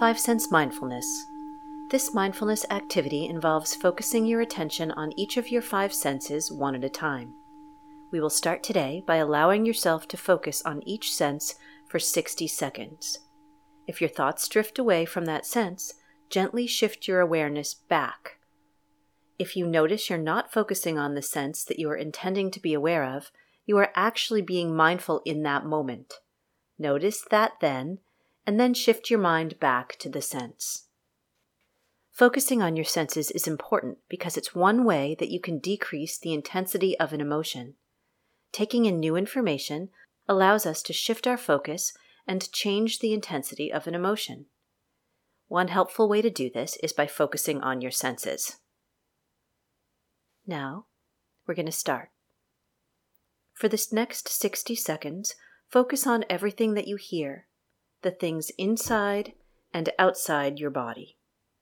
Five Sense Mindfulness. This mindfulness activity involves focusing your attention on each of your five senses one at a time. We will start today by allowing yourself to focus on each sense for 60 seconds. If your thoughts drift away from that sense, gently shift your awareness back. If you notice you're not focusing on the sense that you are intending to be aware of, you are actually being mindful in that moment. Notice that then, and then shift your mind back to the sense. Focusing on your senses is important because it's one way that you can decrease the intensity of an emotion. Taking in new information allows us to shift our focus and change the intensity of an emotion. One helpful way to do this is by focusing on your senses. Now, we're going to start. For this next 60 seconds, focus on everything that you hear, the things inside and outside your body.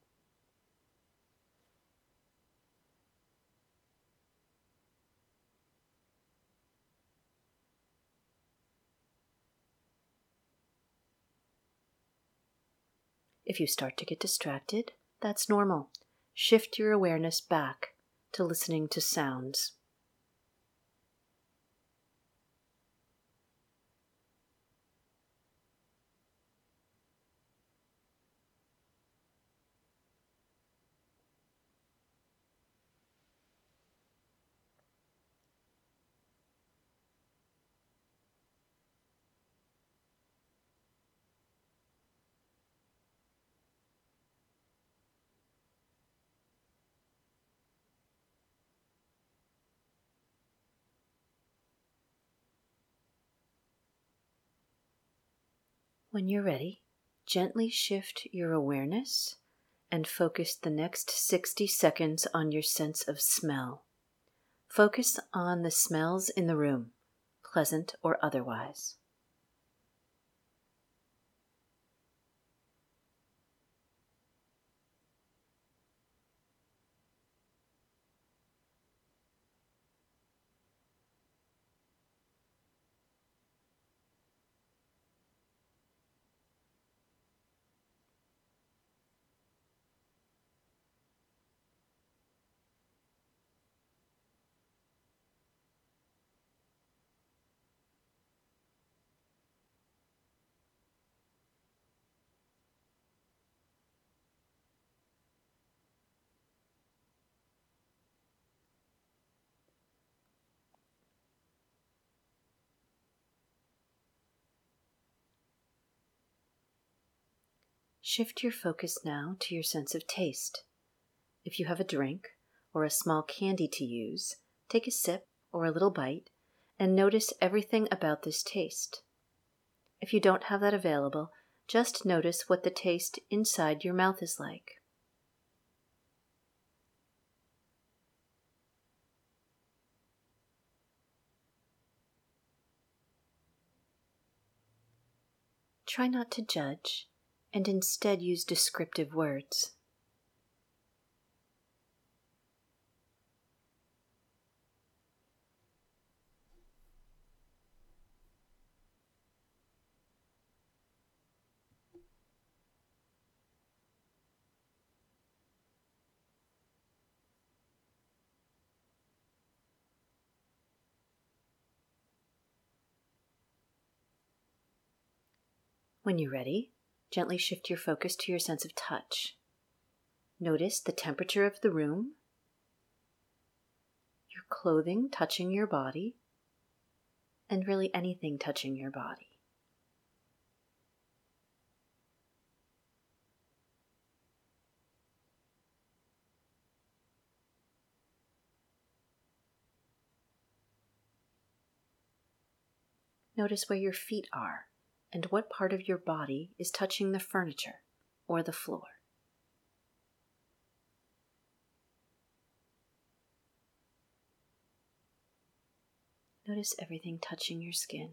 If you start to get distracted, that's normal. Shift your awareness back to listening to sounds. When you're ready, gently shift your awareness and focus the next 60 seconds on your sense of smell. Focus on the smells in the room, pleasant or otherwise. Shift your focus now to your sense of taste. If you have a drink or a small candy to use, take a sip or a little bite and notice everything about this taste. If you don't have that available, just notice what the taste inside your mouth is like. Try not to judge and instead use descriptive words. When you're ready, gently shift your focus to your sense of touch. Notice the temperature of the room, your clothing touching your body, and really anything touching your body. Notice where your feet are and what part of your body is touching the furniture or the floor. Notice everything touching your skin.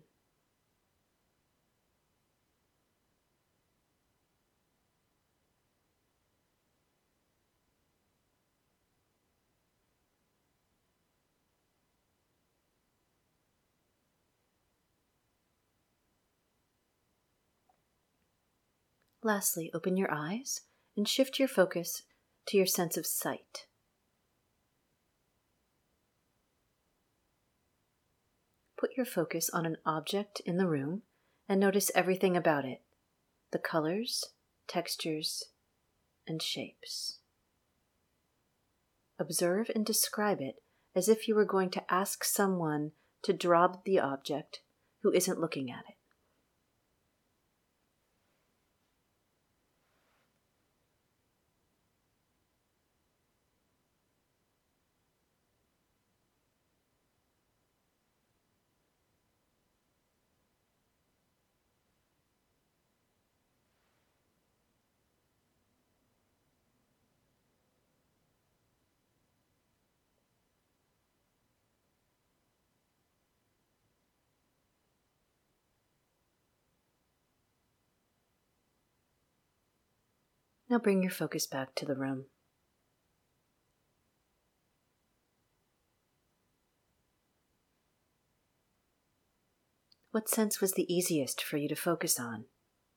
Lastly, open your eyes and shift your focus to your sense of sight. Put your focus on an object in the room and notice everything about it, the colors, textures, and shapes. Observe and describe it as if you were going to ask someone to draw the object who isn't looking at it. Now bring your focus back to the room. What sense was the easiest for you to focus on?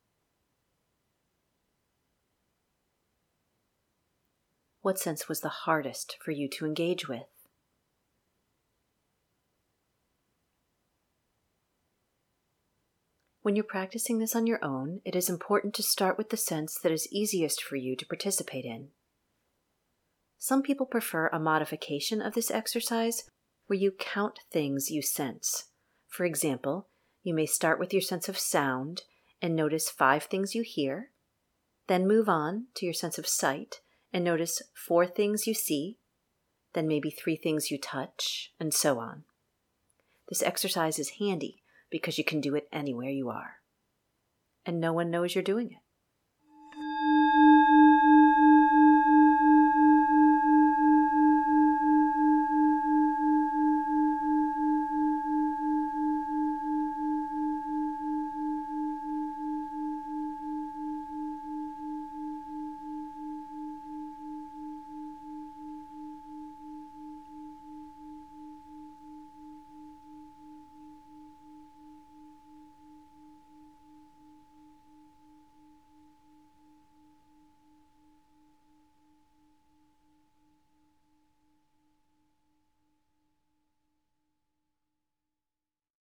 What sense was the hardest for you to engage with? When you're practicing this on your own, it is important to start with the sense that is easiest for you to participate in. Some people prefer a modification of this exercise where you count things you sense. For example, you may start with your sense of sound and notice 5 things you hear, then move on to your sense of sight and notice 4 things you see, then maybe 3 things you touch, and so on. This exercise is handy because you can do it anywhere you are, and no one knows you're doing it.